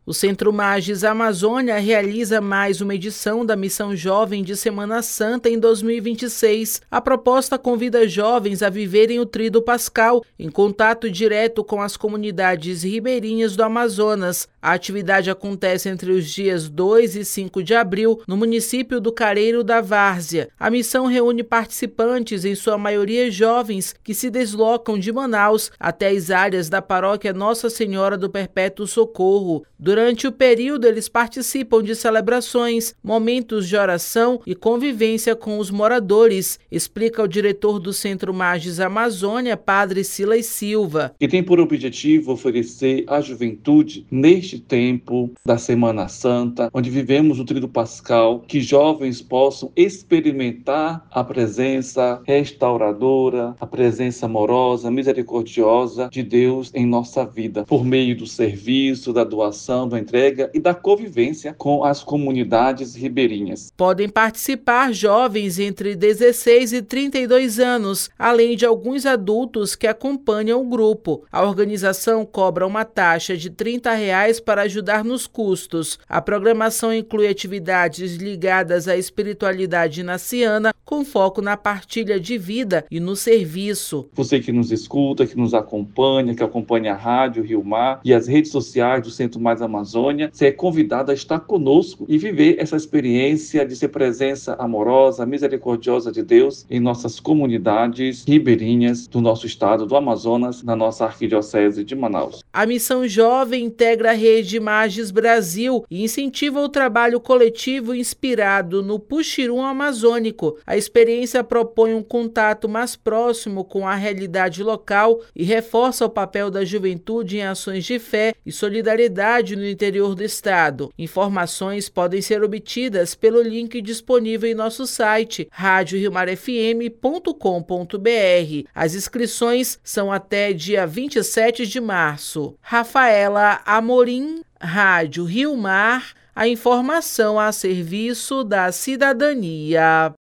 O Centro Magis Amazônia realiza mais uma edição da Missão Jovem de Semana Santa em 2026. A proposta convida jovens a viverem o Tríduo Pascal, em contato direto com as comunidades ribeirinhas do Amazonas. A atividade acontece entre os dias 2 e 5 de abril, no município do Careiro da Várzea. A missão reúne participantes, em sua maioria jovens, que se deslocam de Manaus até as áreas da paróquia Nossa Senhora do Perpétuo Socorro. Durante o período, eles participam de celebrações, momentos de oração e convivência com os moradores, explica o diretor do Centro Magis Amazônia, Padre Silas Silva. E tem por objetivo oferecer à juventude, neste tempo da Semana Santa, onde vivemos o Tríduo Pascal, que jovens possam experimentar a presença restauradora, a presença amorosa, misericordiosa de Deus em nossa vida, por meio do serviço, da doação, da entrega e da convivência com as comunidades ribeirinhas. Podem participar jovens entre 16 e 32 anos, além de alguns adultos que acompanham o grupo. A organização cobra uma taxa de R$30 para ajudar nos custos. A programação inclui atividades ligadas à espiritualidade naciana, com foco na partilha de vida e no serviço. Você que nos escuta, que nos acompanha, que acompanha a Rádio Rio Mar e as redes sociais do Centro Magis Amazônia, você é convidado a estar conosco e viver essa experiência de ser presença amorosa, misericordiosa de Deus em nossas comunidades ribeirinhas do nosso estado do Amazonas, na nossa arquidiocese de Manaus. A Missão Jovem integra a Rede Magis Brasil e incentiva o trabalho coletivo inspirado no Puxirum amazônico. A experiência propõe um contato mais próximo com a realidade local e reforça o papel da juventude em ações de fé e solidariedade no interior do estado. Informações podem ser obtidas pelo link disponível em nosso site radioriomarfm.com.br. As inscrições são até dia 27 de março. Rafaela Amorim, Rádio Rio Mar, a informação a serviço da cidadania.